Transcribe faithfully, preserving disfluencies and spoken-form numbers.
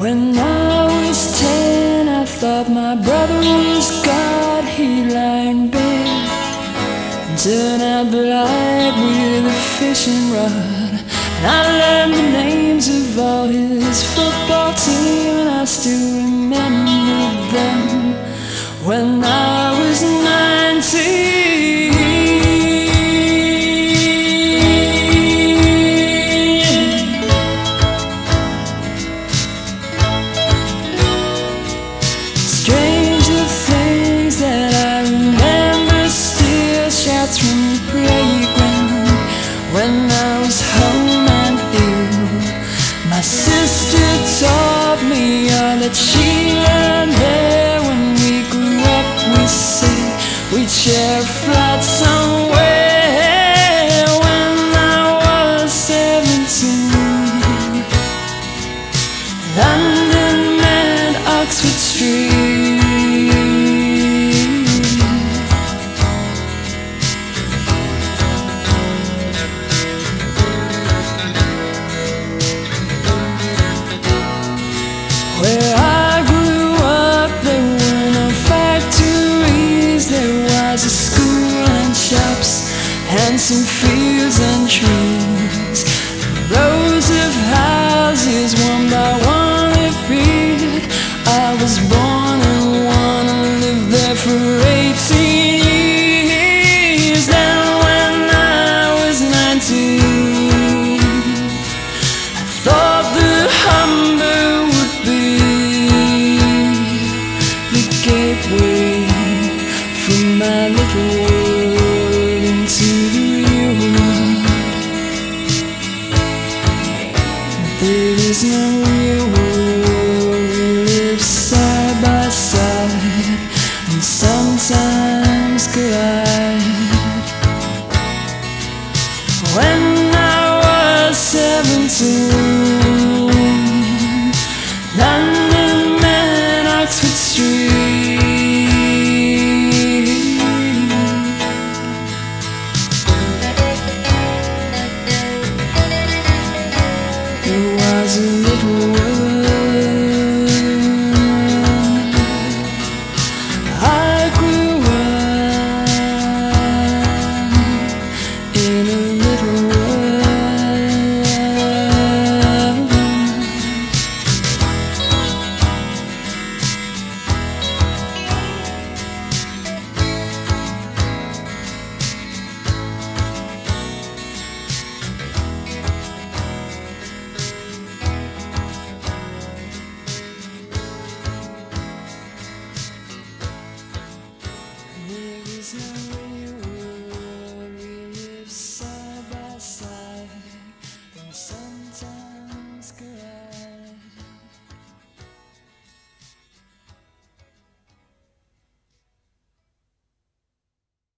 When I was ten, I thought my brother was God. He'd lie in bed and turn out the light with a fishing rod. And I learned the names of all his football team, and I still remember them when I was nineteen. Stranger things that I remember still, shouts from the playground when I was home and ill. My sister taught me all that she learned there. When we grew up, we said we'd share a flight somewhere. When I was seventeen, London and Oxford Street. Where I grew up, there were no factories. There was a school and shops and some fields and trees. Rows of houses, one by one, appeared. I was born in one and lived there for eighteen years. Then when I was nineteen, I thought the Humber would be the gateway from my little world into the real world. But there is no real world. We live side by side and sometimes collide. When I was seventeen, London and Oxford Street. It was a little world. I grew up in a little world. There is no